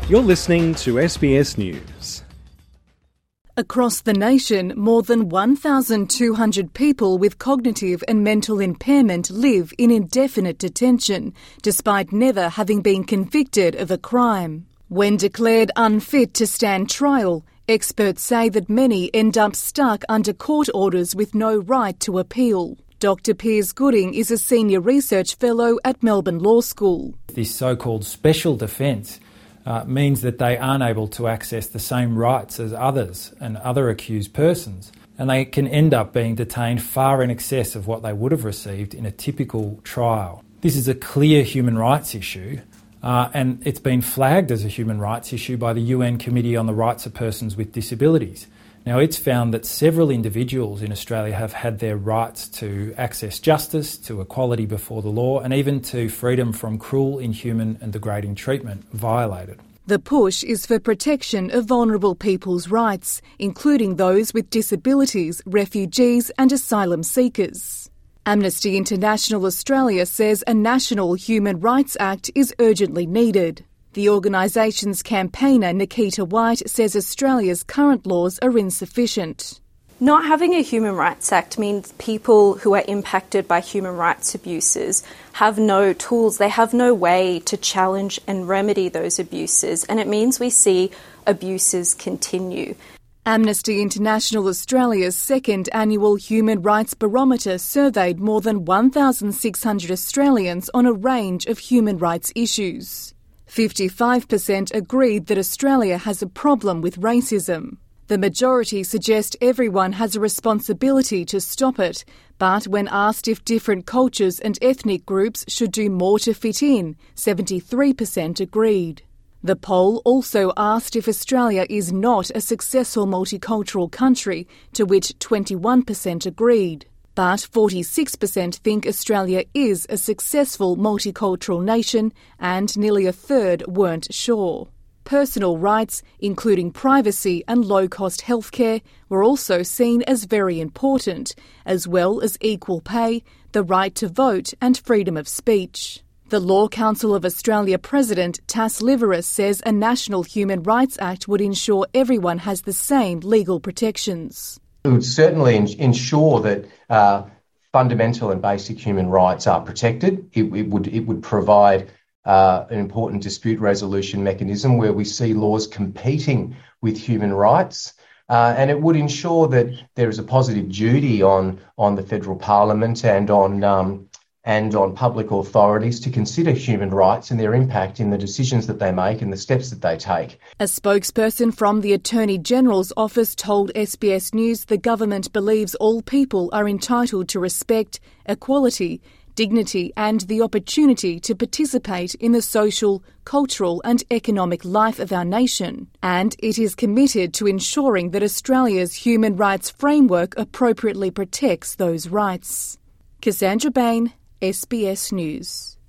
You're listening to SBS News. Across the nation, more than 1,200 people with cognitive and mental impairment live in indefinite detention, despite never having been convicted of a crime. When declared unfit to stand trial, experts say that many end up stuck under court orders with no right to appeal. Dr Piers Gooding is a senior research fellow at Melbourne Law School. This so-called special defence means that they aren't able to access the same rights as others and other accused persons, and they can end up being detained far in excess of what they would have received in a typical trial. This is a clear human rights issue, and it's been flagged as a human rights issue by the UN Committee on the Rights of Persons with Disabilities. Now, it's found that several individuals in Australia have had their rights to access justice, to equality before the law, and even to freedom from cruel, inhuman and degrading treatment violated. The push is for protection of vulnerable people's rights, including those with disabilities, refugees and asylum seekers. Amnesty International Australia says a National Human Rights Act is urgently needed. The organisation's campaigner Nikita White says Australia's current laws are insufficient. Not having a Human Rights Act means people who are impacted by human rights abuses have no tools, they have no way to challenge and remedy those abuses, and it means we see abuses continue. Amnesty International Australia's second annual Human Rights Barometer surveyed more than 1,600 Australians on a range of human rights issues. 55% agreed that Australia has a problem with racism. The majority suggest everyone has a responsibility to stop it, but when asked if different cultures and ethnic groups should do more to fit in, 73% agreed. The poll also asked if Australia is not a successful multicultural country, to which 21% agreed. But 46% think Australia is a successful multicultural nation, and nearly a third weren't sure. Personal rights, including privacy and low-cost healthcare, were also seen as very important, as well as equal pay, the right to vote and freedom of speech. The Law Council of Australia President Tass Liveris says a National Human Rights Act would ensure everyone has the same legal protections. It would certainly ensure that fundamental and basic human rights are protected. It would provide an important dispute resolution mechanism where we see laws competing with human rights, and it would ensure that there is a positive duty on the federal parliament and on public authorities to consider human rights and their impact in the decisions that they make and the steps that they take. A spokesperson from the Attorney General's office told SBS News the government believes all people are entitled to respect, equality, dignity and the opportunity to participate in the social, cultural and economic life of our nation. And it is committed to ensuring that Australia's human rights framework appropriately protects those rights. Cassandra Bain, SBS News.